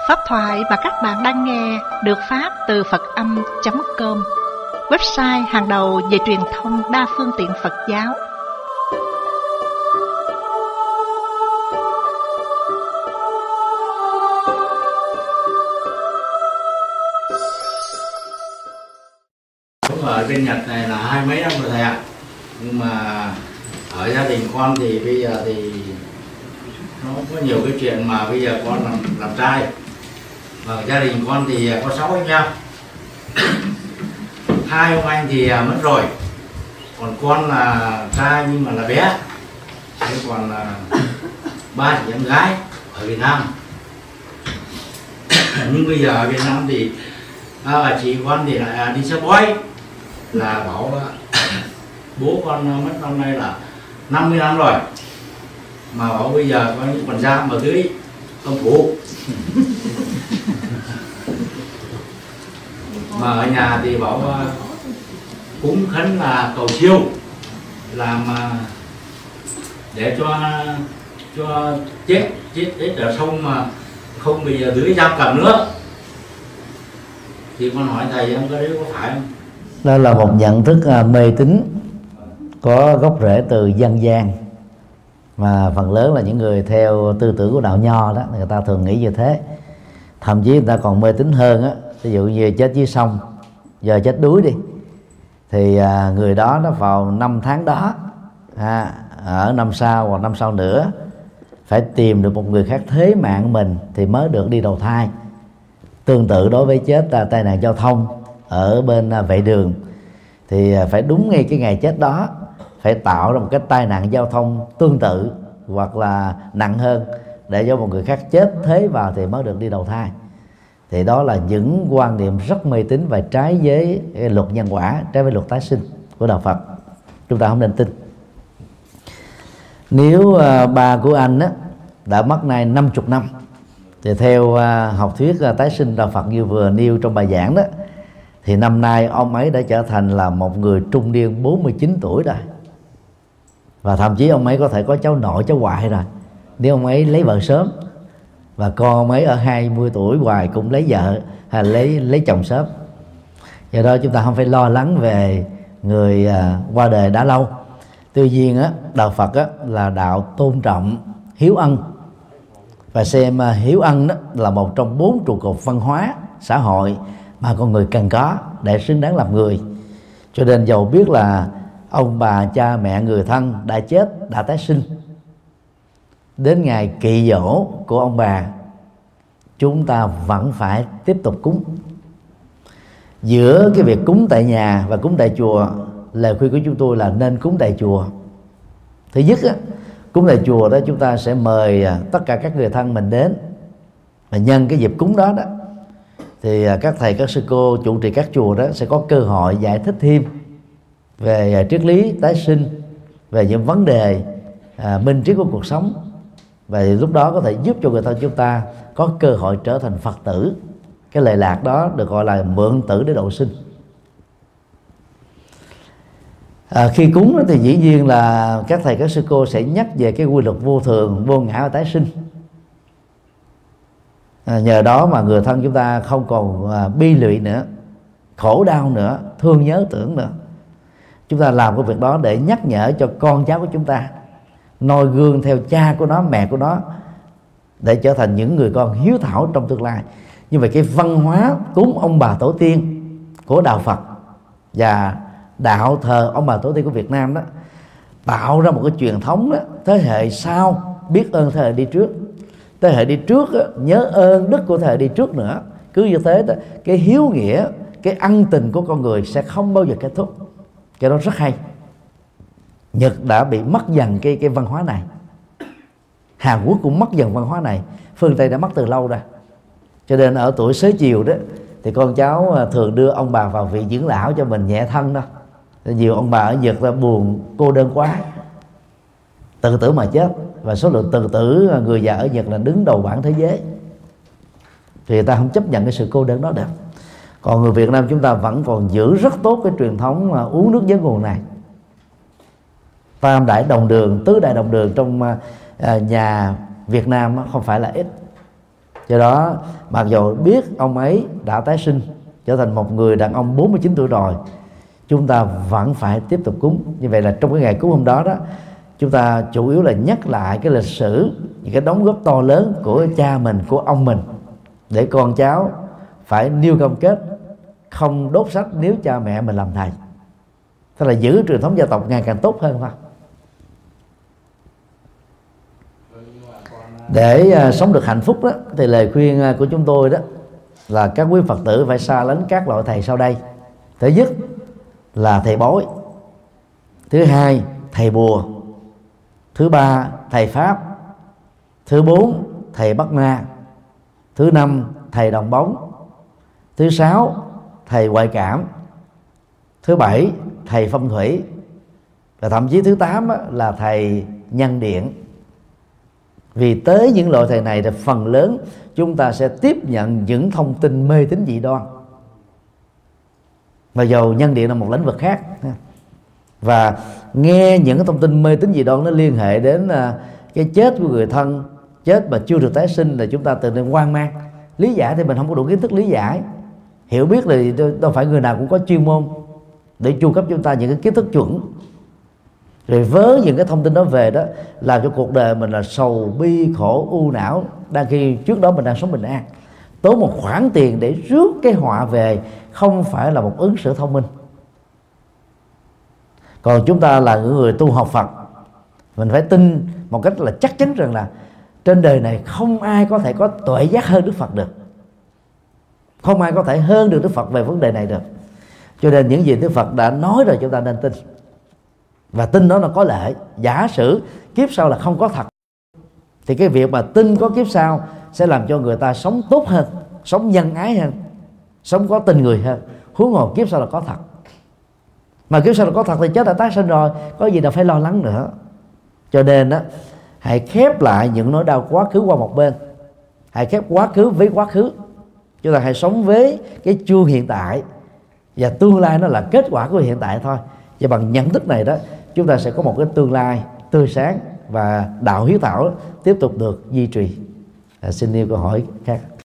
Pháp thoại mà các bạn đang nghe được phát từ Phật-âm.com, website hàng đầu về truyền thông đa phương tiện Phật giáo. Đúng ở bên Nhật này là 20 mấy năm rồi thầy ạ. Nhưng mà ở gia đình con thì bây giờ thì nó có nhiều cái chuyện mà bây giờ con làm trai. Và gia đình con thì có 6 anh em. 2 ông anh thì mất rồi. Còn con là trai nhưng mà là bé. Thế còn 3 chị em gái ở Việt Nam. Nhưng bây giờ ở Việt Nam thì bà chị con thì lại đi xe bói, là bảo bố con mất năm nay là 50 năm rồi, mà bảo bây giờ có những còn giam ở dưới ông phủ. Mà ở nhà thì bảo cúng khấn là cầu siêu, làm để cho chết ở sông mà không bị dưới giam cầm nữa. Thì con hỏi thầy em cái đấy có phải không? Đó là một nhận thức mê tín có gốc rễ từ dân gian, mà phần lớn là những người theo tư tưởng của đạo Nho đó, người ta thường nghĩ như thế. Thậm chí người ta còn mê tín hơn á, ví dụ như chết dưới sông, giờ chết đuối đi, thì người đó nó vào năm tháng đó, ở năm sau hoặc năm sau nữa phải tìm được một người khác thế mạng mình thì mới được đi đầu thai. Tương tự đối với chết tai nạn giao thông ở bên vệ đường, thì phải đúng ngay cái ngày chết đó phải tạo ra một cái tai nạn giao thông tương tự hoặc là nặng hơn để cho một người khác chết thế vào thì mới được đi đầu thai. Thì đó là những quan niệm rất mê tín và trái với luật nhân quả, trái với luật tái sinh của đạo Phật. Chúng ta không nên tin. Nếu ba của anh á, đã mất nay 50 năm thì theo học thuyết tái sinh đạo Phật như vừa nêu trong bài giảng đó, thì năm nay ông ấy đã trở thành là một người trung niên 49 tuổi rồi. Và thậm chí ông ấy có thể có cháu nội cháu ngoại rồi, nếu ông ấy lấy vợ sớm. Và con ông ấy ở 20 tuổi hoài cũng lấy vợ hay lấy chồng sớm. Do đó chúng ta không phải lo lắng về người qua đời đã lâu. Tuy nhiên á, đạo Phật á, là đạo tôn trọng hiếu ân, và xem hiếu ân đó là một trong 4 trụ cột văn hóa xã hội mà con người cần có để xứng đáng làm người. Cho nên dầu biết là ông bà cha mẹ người thân đã chết, đã tái sinh, đến ngày kỵ giỗ của ông bà chúng ta vẫn phải tiếp tục cúng. Giữa cái việc cúng tại nhà và cúng tại chùa, lời khuyên của chúng tôi là nên cúng tại chùa. Thứ nhất á, cúng tại chùa đó chúng ta sẽ mời tất cả các người thân mình đến, và nhân cái dịp cúng đó thì các thầy các sư cô chủ trì các chùa đó sẽ có cơ hội giải thích thêm về triết lý tái sinh, về những vấn đề minh triết của cuộc sống, và lúc đó có thể giúp cho người thân chúng ta có cơ hội trở thành Phật tử. Cái lệ lạc đó được gọi là mượn tử để độ sinh. Khi cúng thì dĩ nhiên là các thầy các sư cô sẽ nhắc về cái quy luật vô thường, vô ngã và tái sinh. Nhờ đó mà người thân chúng ta không còn bi lụy nữa, khổ đau nữa, thương nhớ tưởng nữa. Chúng ta làm cái việc đó để nhắc nhở cho con cháu của chúng ta noi gương theo cha của nó, mẹ của nó, để trở thành những người con hiếu thảo trong tương lai. Như vậy cái văn hóa cúng ông bà tổ tiên của đạo Phật và đạo thờ ông bà tổ tiên của Việt Nam đó tạo ra một cái truyền thống đó, thế hệ sau biết ơn thế hệ đi trước, thế hệ đi trước đó, nhớ ơn đức của thế hệ đi trước nữa. Cứ như thế đó, cái hiếu nghĩa, cái ân tình của con người sẽ không bao giờ kết thúc. Cái đó rất hay. Nhật đã bị mất dần cái văn hóa này, Hàn Quốc cũng mất dần văn hóa này, phương Tây đã mất từ lâu rồi. Cho nên ở tuổi xế chiều đó thì con cháu thường đưa ông bà vào viện dưỡng lão cho mình nhẹ thân đó. Nhiều ông bà ở Nhật là buồn cô đơn quá, tự tử mà chết, và số lượng tự tử người già ở Nhật là đứng đầu bảng thế giới. Thì người ta không chấp nhận cái sự cô đơn đó được. Còn người Việt Nam chúng ta vẫn còn giữ rất tốt cái truyền thống uống nước giếng nguồn này. Tam đại đồng đường, tứ đại đồng đường trong nhà Việt Nam không phải là ít. Do đó mặc dù biết ông ấy đã tái sinh trở thành một người đàn ông 49 tuổi rồi, chúng ta vẫn phải tiếp tục cúng. Như vậy là trong cái ngày cúng hôm đó đó, chúng ta chủ yếu là nhắc lại cái lịch sử, những cái đóng góp to lớn của cha mình, của ông mình, để con cháu phải nêu cam kết không đốt sách nếu cha mẹ mình làm thầy. Tức là giữ truyền thống gia tộc ngày càng tốt hơn thôi. Để sống được hạnh phúc đó, thì lời khuyên của chúng tôi đó là các quý Phật tử phải xa lánh các loại thầy sau đây. Thứ nhất là thầy bói, thứ hai thầy bùa, thứ ba thầy pháp, thứ bốn thầy bắt ma, thứ năm thầy đồng bóng, thứ sáu thầy ngoại cảm, thứ bảy thầy phong thủy, và thậm chí thứ 8 là thầy nhân điện. Vì tới những loại thầy này thì phần lớn chúng ta sẽ tiếp nhận những thông tin mê tín dị đoan, mà dầu nhân điện là một lĩnh vực khác, và nghe những cái thông tin mê tín dị đoan nó liên hệ đến cái chết của người thân, chết mà chưa được tái sinh, là chúng ta tự nhiên hoang mang. Lý giải thì mình không có đủ kiến thức lý giải, hiểu biết là đâu phải người nào cũng có chuyên môn để chu cấp chúng ta những cái kiến thức chuẩn. Rồi với những cái thông tin đó về đó, làm cho cuộc đời mình là sầu bi khổ u não, đang khi trước đó mình đang sống bình an. Tốn một khoản tiền để rước cái họa về không phải là một ứng xử thông minh. Còn chúng ta là những người tu học Phật, mình phải tin một cách là chắc chắn rằng là trên đời này không ai có thể có tuệ giác hơn Đức Phật được, không ai có thể hơn được Đức Phật về vấn đề này được. Cho nên những gì Đức Phật đã nói rồi chúng ta nên tin, và tin đó là có lợi. Giả sử kiếp sau là không có thật, thì cái việc mà tin có kiếp sau sẽ làm cho người ta sống tốt hơn, sống nhân ái hơn, sống có tình người hơn. Huống hồ kiếp sau là có thật, mà kiếp sau là có thật thì chết đã tái sinh rồi, có gì đâu phải lo lắng nữa. Cho nên đó, hãy khép lại những nỗi đau quá khứ qua một bên, hãy khép quá khứ với quá khứ. Chúng ta hãy sống với cái chuông hiện tại, và tương lai nó là kết quả của hiện tại thôi. Và bằng nhận thức này đó, chúng ta sẽ có một cái tương lai tươi sáng, và đạo hiếu thảo tiếp tục được duy trì. Xin yêu câu hỏi khác.